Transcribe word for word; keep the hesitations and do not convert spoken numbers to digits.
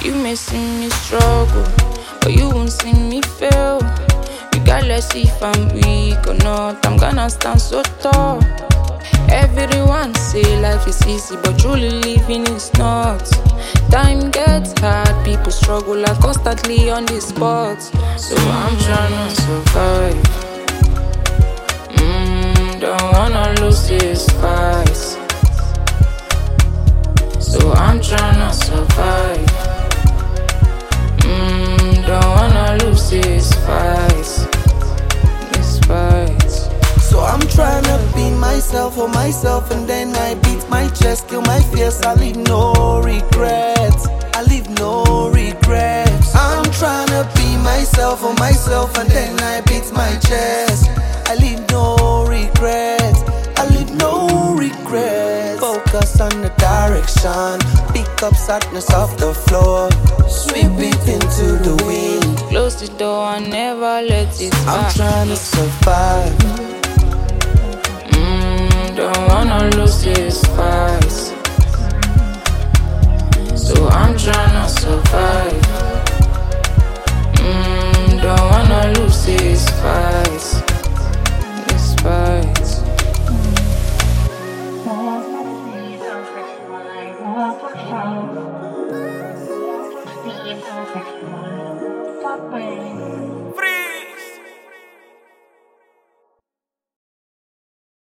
You may see me struggle, but you won't see me fail. Regardless if I'm weak or not, I'm gonna stand so tall. Everyone say life is easy, but truly living is not. Time gets hard, people struggle are constantly on the spot. So I'm tryna survive. Mm, don't wanna lose this fight. So I'm tryna survive. Mm, don't wanna lose this fight. This fight. So I'm tryna be myself for myself, and then I beat my chest, kill my fears. I leave no regrets. I leave no regrets. I'm tryna be myself for myself, and then I beat my chest. I leave no regrets. I leave no regrets. Focus on the direction. Pick up sadness off the floor. Sweep it into the wind. Close the door and never let it I'm back. tryna survive. Mm, don't wanna lose this fight.